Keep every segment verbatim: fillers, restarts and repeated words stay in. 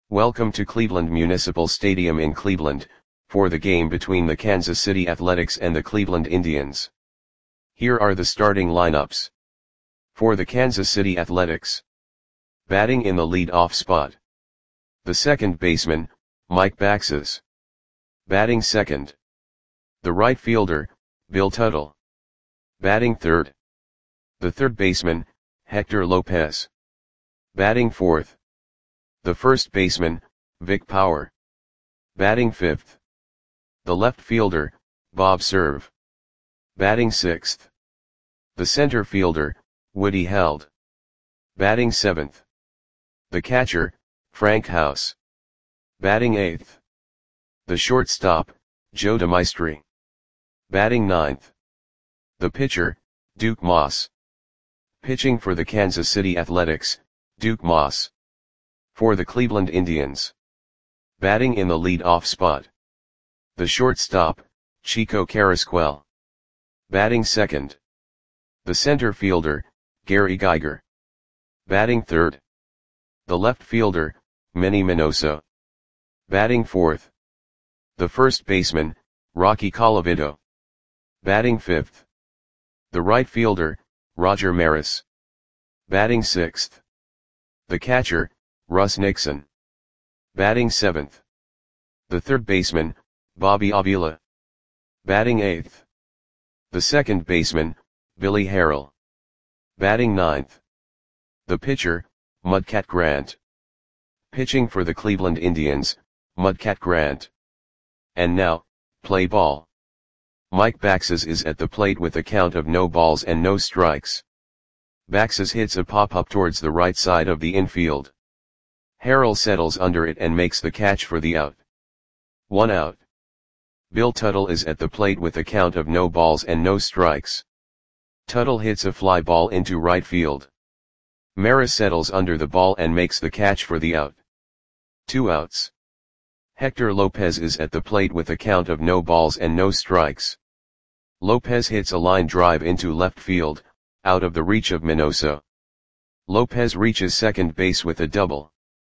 Welcome to Cleveland Municipal Stadium in Cleveland, for the game between the Kansas City Athletics and the Cleveland Indians. Here are the starting lineups. For the Kansas City Athletics. Batting in the lead-off spot. The second baseman, Mike Baxes. Batting second. The right fielder, Bill Tuttle. Batting third. The third baseman, Hector Lopez. Batting fourth. The first baseman, Vic Power. Batting fifth. The left fielder, Bob Cerv. Batting sixth. The center fielder, Woody Held. Batting seventh. The catcher, Frank House. Batting eighth. The shortstop, Joe DeMaestri. Batting ninth. The pitcher, Duke Moss. Pitching for the Kansas City Athletics, Duke Moss. For the Cleveland Indians. Batting in the lead-off spot. The shortstop, Chico Carrasquel. Batting second. The center fielder, Gary Geiger. Batting third. The left fielder, Manny Minoso. Batting fourth. The first baseman, Rocky Colavito. Batting fifth. The right fielder, Roger Maris. Batting sixth. The catcher, Russ Nixon. Batting seventh. The third baseman, Bobby Avila. Batting eighth. The second baseman, Billy Harrell. Batting ninth. The pitcher, Mudcat Grant. Pitching for the Cleveland Indians, Mudcat Grant. And now, play ball. Mike Baxes is at the plate with a count of no balls and no strikes. Baxes hits a pop-up towards the right side of the infield. Harrell settles under it and makes the catch for the out. One out. Bill Tuttle is at the plate with a count of no balls and no strikes. Tuttle hits a fly ball into right field. Maris settles under the ball and makes the catch for the out. Two outs. Hector Lopez is at the plate with a count of no balls and no strikes. Lopez hits a line drive into left field, out of the reach of Minoso. Lopez reaches second base with a double.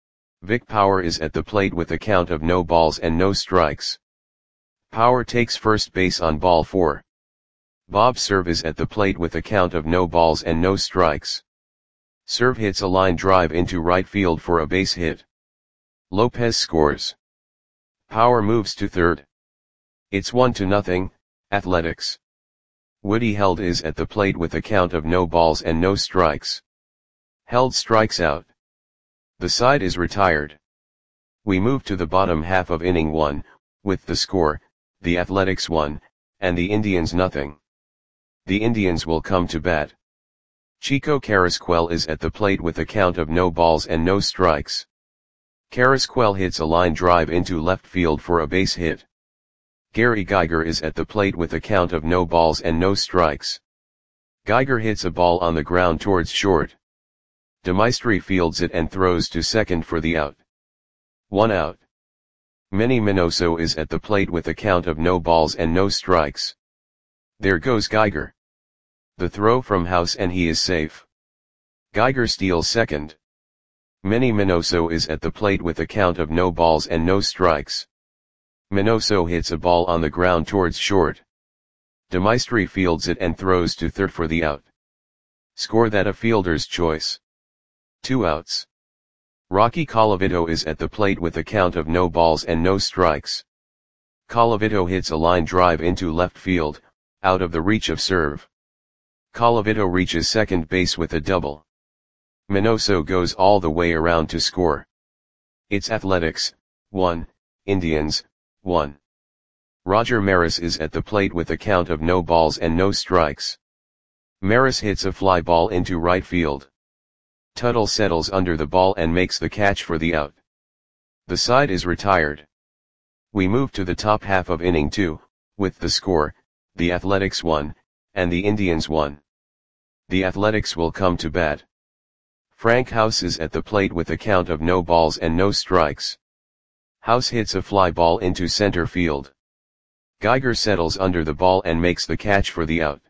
Vic Power is at the plate with a count of no balls and no strikes. Power takes first base on ball four. Bob Cerv is at the plate with a count of no balls and no strikes. Cerv hits a line drive into right field for a base hit. Lopez scores. Power moves to third. It's one to nothing, Athletics. Woody Held is at the plate with a count of no balls and no strikes. Held strikes out. The side is retired. We move to the bottom half of inning one, with the score, the Athletics one, and the Indians nothing. The Indians will come to bat. Chico Carrasquel is at the plate with a count of no balls and no strikes. Carrasquel hits a line drive into left field for a base hit. Gary Geiger is at the plate with a count of no balls and no strikes. Geiger hits a ball on the ground towards short. DeMaestri fields it and throws to second for the out. One out. Manny Minoso is at the plate with a count of no balls and no strikes. There goes Geiger. The throw from House and he is safe. Geiger steals second. Manny Minoso is at the plate with a count of no balls and no strikes. Minoso hits a ball on the ground towards short. DeMaestri fields it and throws to third for the out. Score that a fielder's choice. Two outs. Rocky Colavito is at the plate with a count of no balls and no strikes. Colavito hits a line drive into left field, out of the reach of Cerv. Colavito reaches second base with a double. Minoso goes all the way around to score. It's Athletics, one, Indians, one. Roger Maris is at the plate with a count of no balls and no strikes. Maris hits a fly ball into right field. Tuttle settles under the ball and makes the catch for the out. The side is retired. We move to the top half of inning two, with the score, the Athletics one, and the Indians one. The Athletics will come to bat. Frank House is at the plate with a count of no balls and no strikes. House hits a fly ball into center field. Geiger settles under the ball and makes the catch for the out.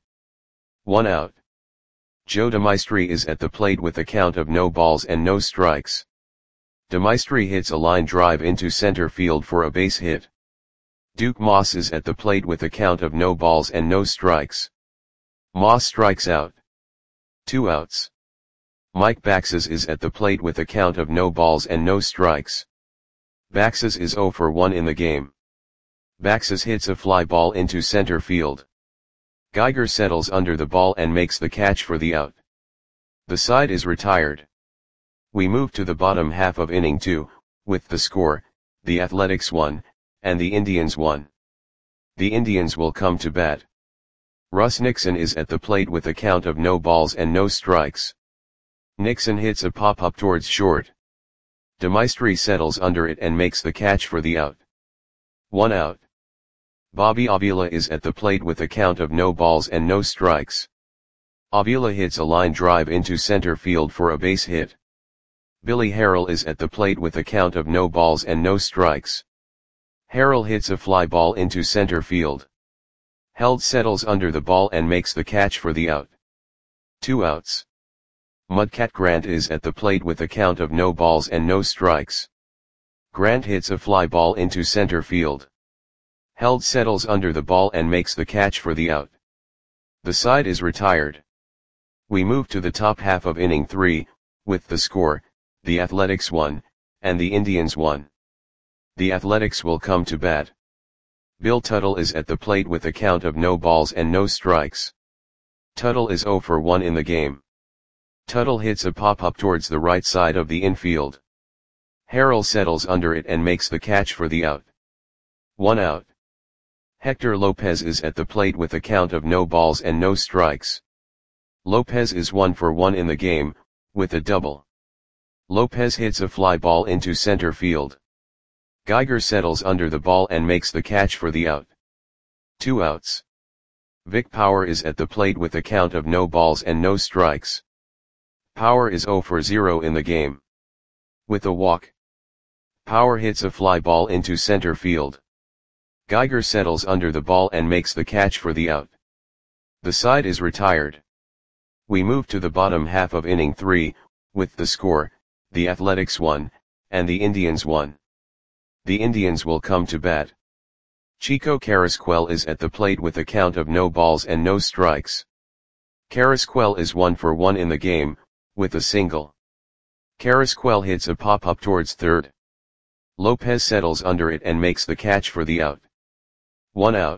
One out. Joe DeMaestri is at the plate with a count of no balls and no strikes. Demaistre hits a line drive into center field for a base hit. Duke Moss is at the plate with a count of no balls and no strikes. Moss strikes out. Two outs. Mike Baxes is at the plate with a count of no balls and no strikes. Baxes is zero for one in the game. Baxes hits a fly ball into center field. Geiger settles under the ball and makes the catch for the out. The side is retired. We move to the bottom half of inning two, with the score, the Athletics one, and the Indians one. The Indians will come to bat. Russ Nixon is at the plate with a count of no balls and no strikes. Nixon hits a pop-up towards short. Demaistre settles under it and makes the catch for the out. One out. Bobby Avila is at the plate with a count of no balls and no strikes. Avila hits a line drive into center field for a base hit. Billy Harrell is at the plate with a count of no balls and no strikes. Harrell hits a fly ball into center field. Held settles under the ball and makes the catch for the out. Two outs. Mudcat Grant is at the plate with a count of no balls and no strikes. Grant hits a fly ball into center field. Held settles under the ball and makes the catch for the out. The side is retired. We move to the top half of inning three, with the score, the Athletics one, and the Indians one. The Athletics will come to bat. Bill Tuttle is at the plate with a count of no balls and no strikes. Tuttle is zero for one in the game. Tuttle hits a pop-up towards the right side of the infield. Harrell settles under it and makes the catch for the out. One out. Hector Lopez is at the plate with a count of no balls and no strikes. Lopez is one for one in the game, with a double. Lopez hits a fly ball into center field. Geiger settles under the ball and makes the catch for the out. Two outs. Vic Power is at the plate with a count of no balls and no strikes. Power is zero for zero in the game. With a walk. Power hits a fly ball into center field. Geiger settles under the ball and makes the catch for the out. The side is retired. We move to the bottom half of inning three, with the score, the Athletics one, and the Indians one. The Indians will come to bat. Chico Carrasquel is at the plate with a count of no balls and no strikes. Carrasquel is one for one in the game, with a single. Carrasquel hits a pop-up towards third. Lopez settles under it and makes the catch for the out. One out.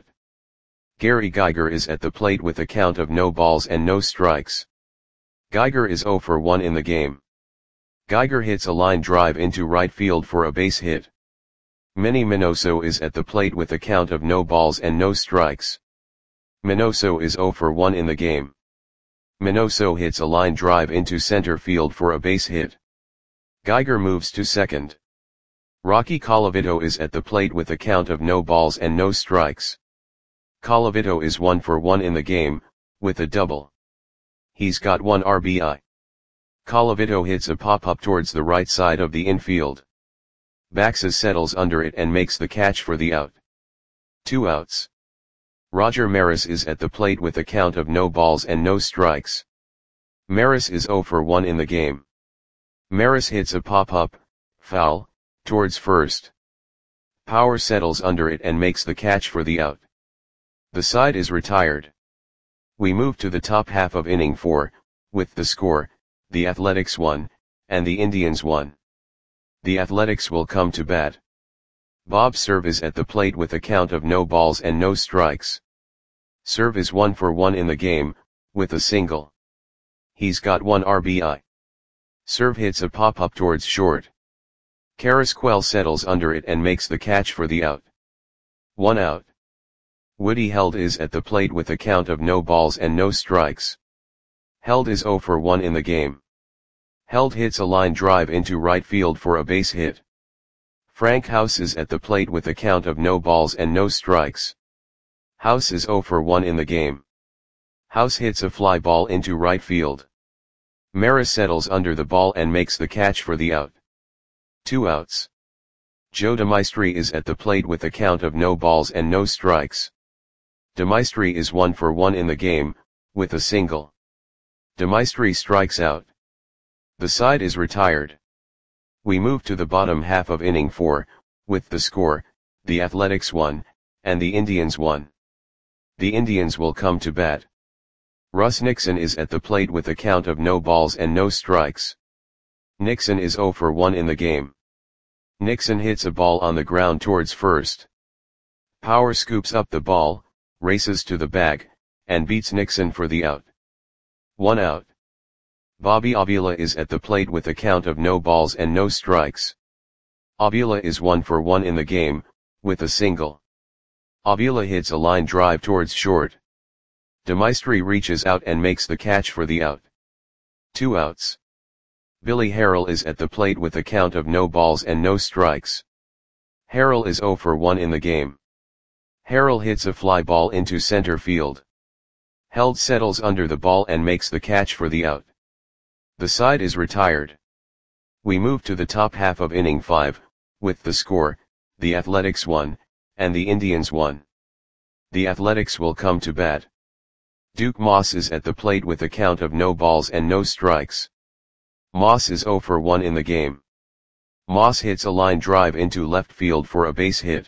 Gary Geiger is at the plate with a count of no balls and no strikes. Geiger is zero for one in the game. Geiger hits a line drive into right field for a base hit. Manny Minoso is at the plate with a count of no balls and no strikes. Minoso is zero for one in the game. Minoso hits a line drive into center field for a base hit. Geiger moves to second. Rocky Colavito is at the plate with a count of no balls and no strikes. Colavito is one for one in the game, with a double. He's got one R B I. Colavito hits a pop-up towards the right side of the infield. Baxes settles under it and makes the catch for the out. Two outs. Roger Maris is at the plate with a count of no balls and no strikes. Maris is zero for one in the game. Maris hits a pop-up, foul, towards first. Power settles under it and makes the catch for the out. The side is retired. We move to the top half of inning four, with the score, the Athletics one, and the Indians one. The Athletics will come to bat. Bob Cerv is at the plate with a count of no balls and no strikes. Cerv is one for one in the game, with a single. He's got one R B I. Cerv hits a pop-up towards short. Carrasquel settles under it and makes the catch for the out. One out. Woody Held is at the plate with a count of no balls and no strikes. Held is zero for one in the game. Held hits a line drive into right field for a base hit. Frank House is at the plate with a count of no balls and no strikes. House is zero for one in the game. House hits a fly ball into right field. Maris settles under the ball and makes the catch for the out. Two outs. Joe Demaistre is at the plate with a count of no balls and no strikes. Demaistre is one for one in the game, with a single. Demaistre strikes out. The side is retired. We move to the bottom half of inning four, with the score, the Athletics one, and the Indians one. The Indians will come to bat. Russ Nixon is at the plate with a count of no balls and no strikes. Nixon is oh for one in the game. Nixon hits a ball on the ground towards first. Power scoops up the ball, races to the bag, and beats Nixon for the out. One out. Bobby Avila is at the plate with a count of no balls and no strikes. Avila is one for one in the game, with a single. Avila hits a line drive towards short. DeMaestri reaches out and makes the catch for the out. Two outs. Billy Harrell is at the plate with a count of no balls and no strikes. Harrell is oh for one in the game. Harrell hits a fly ball into center field. Held settles under the ball and makes the catch for the out. The side is retired. We move to the top half of inning five, with the score, the Athletics one, and the Indians one. The Athletics will come to bat. Duke Moss is at the plate with a count of no balls and no strikes. Moss is oh for one in the game. Moss hits a line drive into left field for a base hit.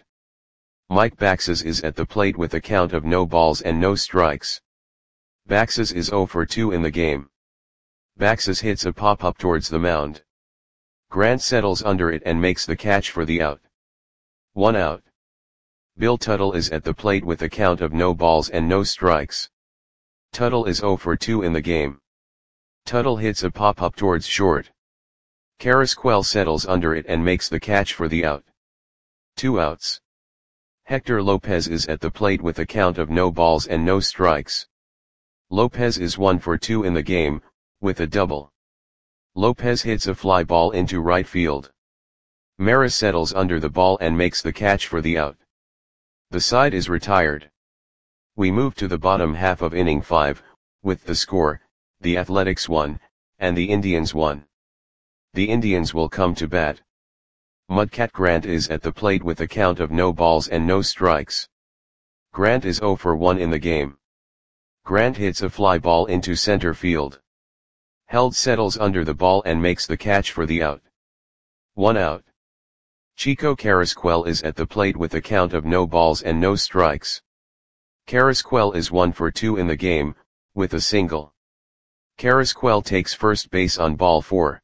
Mike Baxes is at the plate with a count of no balls and no strikes. Baxes is oh for two in the game. Baxes hits a pop-up towards the mound. Grant settles under it and makes the catch for the out. One out. Bill Tuttle is at the plate with a count of no balls and no strikes. Tuttle is oh for two in the game. Tuttle hits a pop-up towards short. Carrasquel settles under it and makes the catch for the out. Two outs. Hector Lopez is at the plate with a count of no balls and no strikes. Lopez is one for two in the game, with a double. Lopez hits a fly ball into right field. Maris settles under the ball and makes the catch for the out. The side is retired. We move to the bottom half of inning five, with the score, the Athletics one, and the Indians one. The Indians will come to bat. Mudcat Grant is at the plate with a count of no balls and no strikes. Grant is oh for one in the game. Grant hits a fly ball into center field. Held settles under the ball and makes the catch for the out. One out. Chico Carrasquel is at the plate with a count of no balls and no strikes. Carrasquel is one for two in the game, with a single. Carrasquel takes first base on ball four.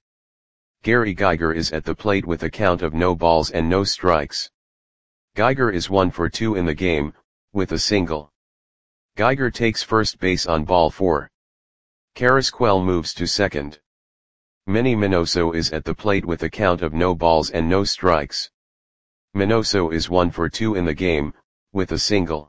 Gary Geiger is at the plate with a count of no balls and no strikes. Geiger is one for two in the game, with a single. Geiger takes first base on ball four. Carrasquel moves to second. Manny Minoso is at the plate with a count of no balls and no strikes. Minoso is one for two in the game, with a single.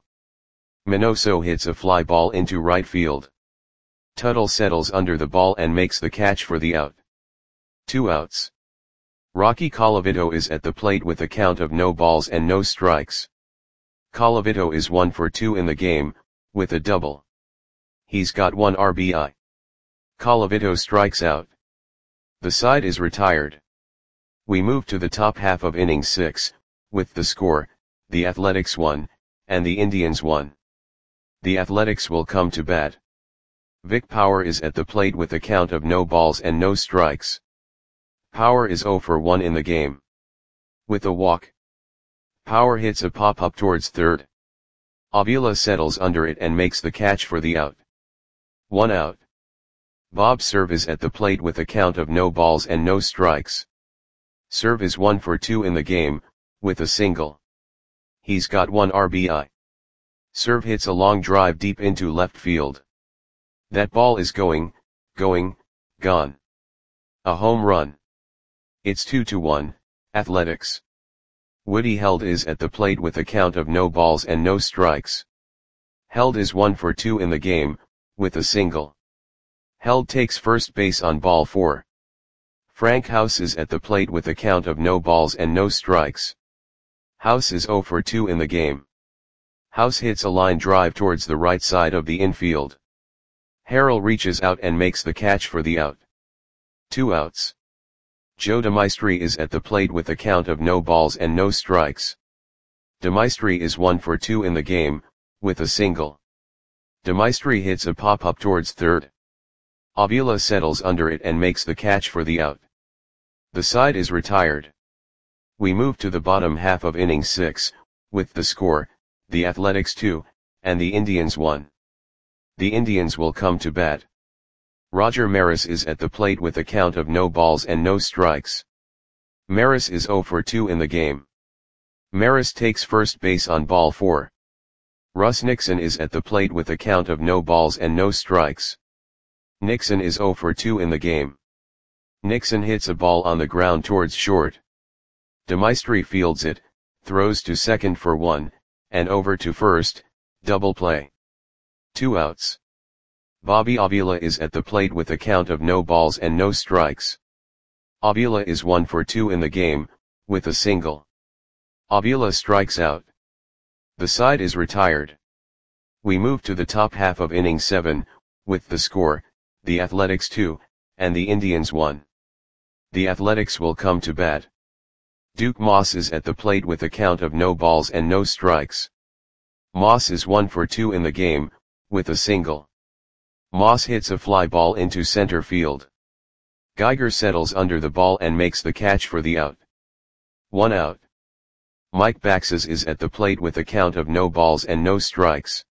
Minoso hits a fly ball into right field. Tuttle settles under the ball and makes the catch for the out. Two outs. Rocky Colavito is at the plate with a count of no balls and no strikes. Colavito is one for two in the game, with a double. He's got one R B I. Colavito strikes out. The side is retired. We move to the top half of inning six, with the score, the Athletics one, and the Indians one. The Athletics will come to bat. Vic Power is at the plate with a count of no balls and no strikes. Power is oh for one in the game. With a walk. Power hits a pop-up towards third. Avila settles under it and makes the catch for the out. One out. Bob Cerv is at the plate with a count of no balls and no strikes. Cerv is one for two in the game, with a single. He's got one R B I. Cerv hits a long drive deep into left field. That ball is going, going, gone. A home run. It's two to one, Athletics. Woody Held is at the plate with a count of no balls and no strikes. Held is one for two in the game, with a single. Held takes first base on ball four. Frank House is at the plate with a count of no balls and no strikes. House is oh for two in the game. House hits a line drive towards the right side of the infield. Harrell reaches out and makes the catch for the out. Two outs. Joe DeMaestri is at the plate with a count of no balls and no strikes. DeMaestri is one for two in the game, with a single. DeMaestri hits a pop-up towards third. Avila settles under it and makes the catch for the out. The side is retired. We move to the bottom half of inning six, with the score, the Athletics two, and the Indians one. The Indians will come to bat. Roger Maris is at the plate with a count of no balls and no strikes. Maris is oh for two in the game. Maris takes first base on ball four. Russ Nixon is at the plate with a count of no balls and no strikes. Nixon is oh for two in the game. Nixon hits a ball on the ground towards short. DeMaestri fields it, throws to second for one, and over to first, double play. Two outs. Bobby Avila is at the plate with a count of no balls and no strikes. Avila is one for two in the game, with a single. Avila strikes out. The side is retired. We move to the top half of inning seven, with the score, the Athletics two, and the Indians one. The Athletics will come to bat. Duke Moss is at the plate with a count of no balls and no strikes. Moss is one for two in the game, with a single. Moss hits a fly ball into center field. Geiger settles under the ball and makes the catch for the out. One out. Mike Baxes is at the plate with a count of no balls and no strikes.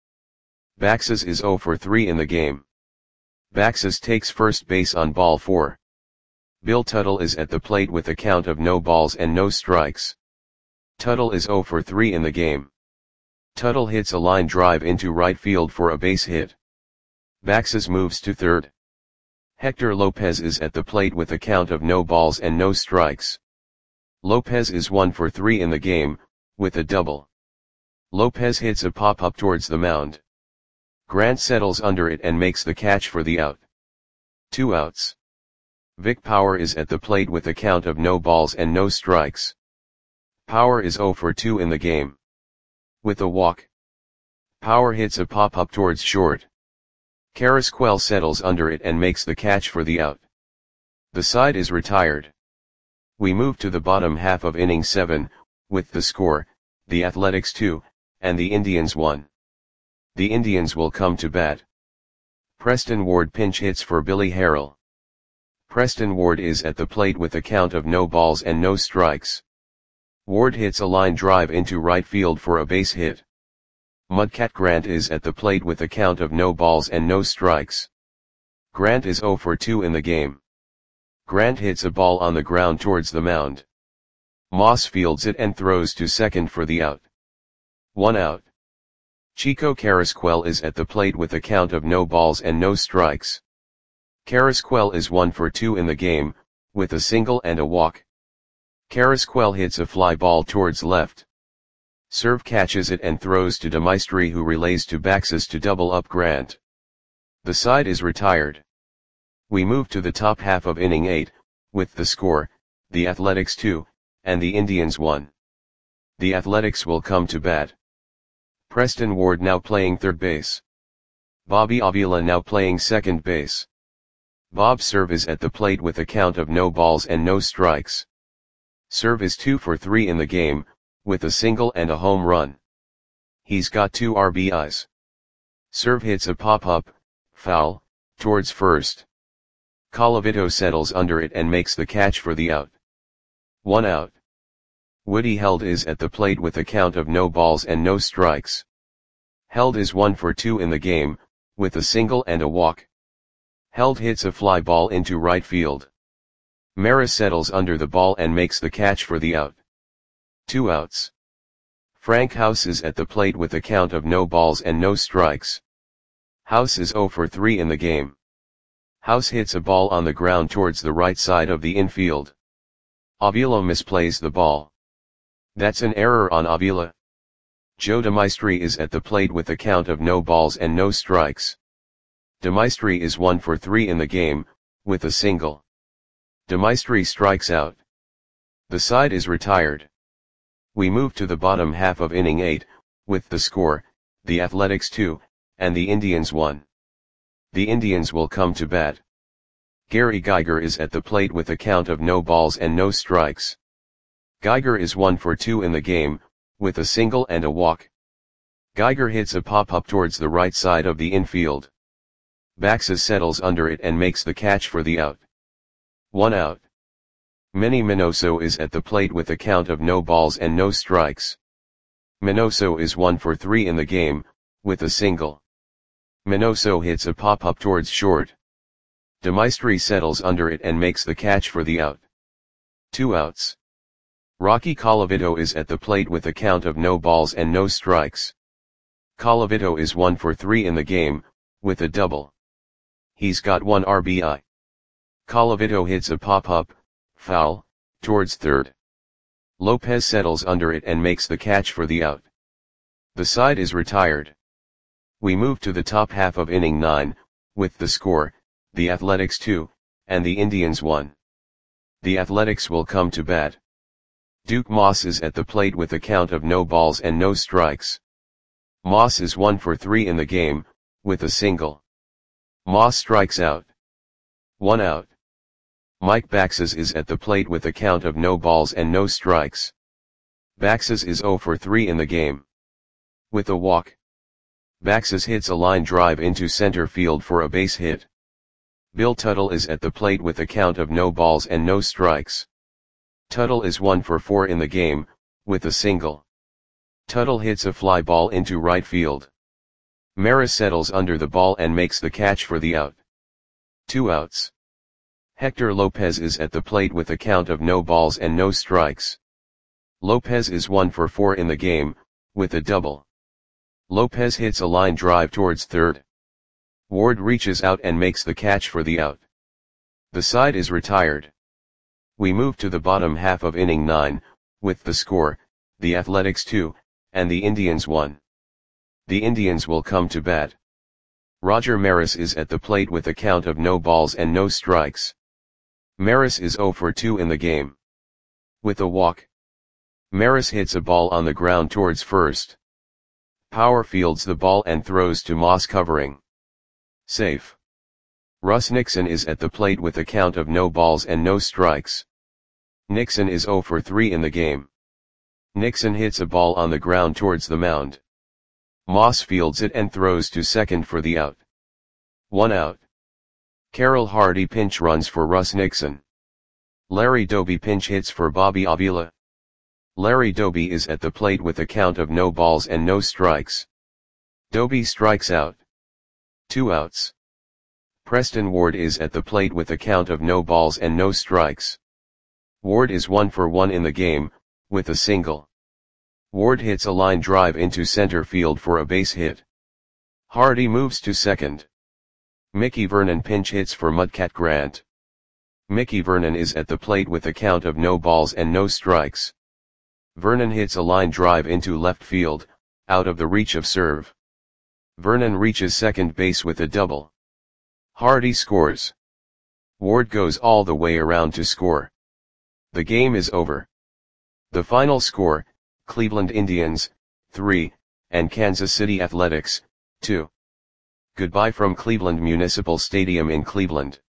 Baxes is oh for three in the game. Baxes takes first base on ball four. Bill Tuttle is at the plate with a count of no balls and no strikes. Tuttle is oh for three in the game. Tuttle hits a line drive into right field for a base hit. Baxes moves to third. Hector Lopez is at the plate with a count of no balls and no strikes. Lopez is one for three in the game, with a double. Lopez hits a pop-up towards the mound. Grant settles under it and makes the catch for the out. Two outs. Vic Power is at the plate with a count of no balls and no strikes. Power is oh for two in the game. With a walk. Power hits a pop-up towards short. Carrasquel settles under it and makes the catch for the out. The side is retired. We move to the bottom half of inning seven, with the score, the Athletics two, and the Indians one. The Indians will come to bat. Preston Ward pinch hits for Billy Harrell. Preston Ward is at the plate with a count of no balls and no strikes. Ward hits a line drive into right field for a base hit. Mudcat Grant is at the plate with a count of no balls and no strikes. Grant is oh for two in the game. Grant hits a ball on the ground towards the mound. Moss fields it and throws to second for the out. One out. Chico Carrasquel is at the plate with a count of no balls and no strikes. Carrasquel is one for two in the game, with a single and a walk. Carrasquel hits a fly ball towards left. Serve catches it and throws to DeMaestri, who relays to Baxes to double up Grant. The side is retired. We move to the top half of inning eight, with the score, the Athletics two, and the Indians one. The Athletics will come to bat. Preston Ward now playing third base. Bobby Avila now playing second base. Bob Serve is at the plate with a count of no balls and no strikes. Serve is two for three in the game, with a single and a home run. He's got two R B Is. Serve hits a pop-up, foul, towards first. Colavito settles under it and makes the catch for the out. One out. Woody Held is at the plate with a count of no balls and no strikes. Held is one for two in the game, with a single and a walk. Held hits a fly ball into right field. Maris settles under the ball and makes the catch for the out. Two outs. Frank House is at the plate with a count of no balls and no strikes. House is oh for three in the game. House hits a ball on the ground towards the right side of the infield. Avila misplays the ball. That's an error on Avila. Joe DeMaestri is at the plate with a count of no balls and no strikes. DeMaestri is one for three in the game, with a single. DeMaestri strikes out. The side is retired. We move to the bottom half of inning eight, with the score, the Athletics two, and the Indians one. The Indians will come to bat. Gary Geiger is at the plate with a count of no balls and no strikes. Geiger is one for two in the game, with a single and a walk. Geiger hits a pop-up towards the right side of the infield. Baxes settles under it and makes the catch for the out. One out. Manny Minoso is at the plate with a count of no balls and no strikes. Minoso is one for three in the game, with a single. Minoso hits a pop-up towards short. De Maestri settles under it and makes the catch for the out. Two outs. Rocky Colavito is at the plate with a count of no balls and no strikes. Colavito is one for three in the game, with a double. He's got one R B I. Colavito hits a pop-up, foul, towards third. Lopez settles under it and makes the catch for the out. The side is retired. We move to the top half of inning nine, with the score, the Athletics two, and the Indians one. The Athletics will come to bat. Duke Moss is at the plate with a count of no balls and no strikes. Moss is one for three in the game, with a single. Moss strikes out. One out. Mike Baxes is at the plate with a count of no balls and no strikes. Baxes is zero for three in the game. With a walk. Baxes hits a line drive into center field for a base hit. Bill Tuttle is at the plate with a count of no balls and no strikes. Tuttle is one for four in the game, with a single. Tuttle hits a fly ball into right field. Maris settles under the ball and makes the catch for the out. Two outs. Hector Lopez is at the plate with a count of no balls and no strikes. Lopez is one for four in the game, with a double. Lopez hits a line drive towards third. Ward reaches out and makes the catch for the out. The side is retired. We move to the bottom half of inning nine, with the score, the Athletics two, and the Indians one. The Indians will come to bat. Roger Maris is at the plate with a count of no balls and no strikes. Maris is zero for two in the game. With a walk. Maris hits a ball on the ground towards first. Power fields the ball and throws to Moss covering. Safe. Russ Nixon is at the plate with a count of no balls and no strikes. Nixon is zero for three in the game. Nixon hits a ball on the ground towards the mound. Moss fields it and throws to second for the out. One out. Carroll Hardy pinch runs for Russ Nixon. Larry Doby pinch hits for Bobby Avila. Larry Doby is at the plate with a count of no balls and no strikes. Doby strikes out. Two outs. Preston Ward is at the plate with a count of no balls and no strikes. Ward is one for one in the game, with a single. Ward hits a line drive into center field for a base hit. Hardy moves to second. Mickey Vernon pinch hits for Mudcat Grant. Mickey Vernon is at the plate with a count of no balls and no strikes. Vernon hits a line drive into left field, out of the reach of serve. Vernon reaches second base with a double. Hardy scores. Ward goes all the way around to score. The game is over. The final score, Cleveland Indians, three, and Kansas City Athletics, two. Goodbye from Cleveland Municipal Stadium in Cleveland.